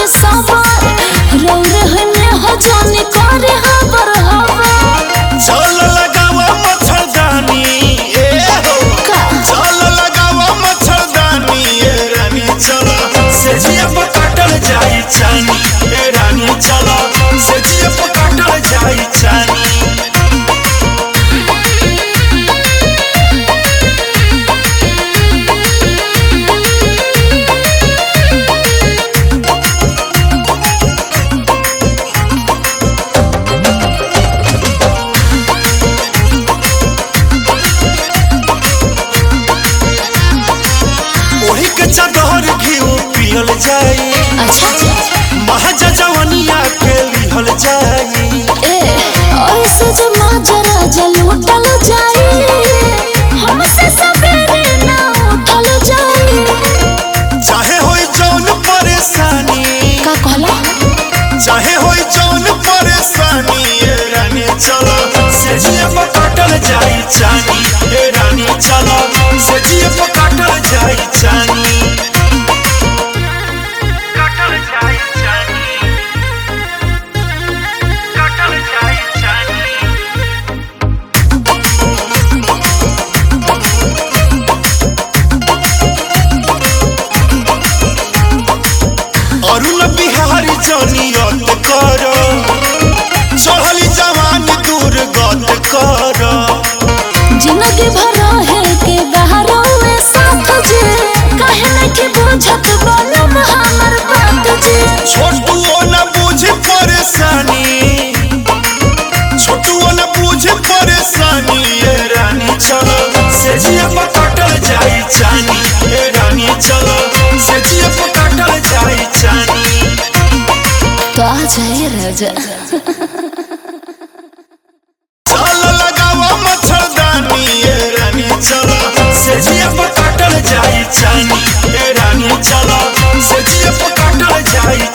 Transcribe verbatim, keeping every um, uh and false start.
सबर रौरे हने हो जाने करे हबर हबर चल लगावा मच्छरदानी ए हो चल लगावा मच्छरदानी ए रानी चल से जिया पर काटल जाई चानी ए रानी चल से जिया पर काटल जाई चानी चादर घिउ पियल जाई अच्छा महाजा जवनिया के लिहल जाई ए ऐसे जो माजरा जलूटल जाई हमसे सवेरे ना उठल जाई चाहे होई जौन परेशानी का कहला चाहे होई जौन परेशानी ए रानी चलो से जिया पर काटल जाई चानी ए रानी चलो से जिया पर काटल जाई चानी अरुण बिहारी जनियत कर चढ़ली जवान दूर गत कर जिंदगी भर है के बहारो में साथ जे कहे न कि बुझत बनम हमर बात जे छोटुओ न बुझे परेशानी छोटुओ न बुझे परेशानी ए रानी चलो से जिया पर काटल जाई चानी ए रानी चलो से जिया पर काटल जाई चानी तो आ जाए राजा चल लगावा मच्छरदानी ए रानी चलो से जिया पर काटल जाई चानी ए रानी चलो से जिया पर काटल जाई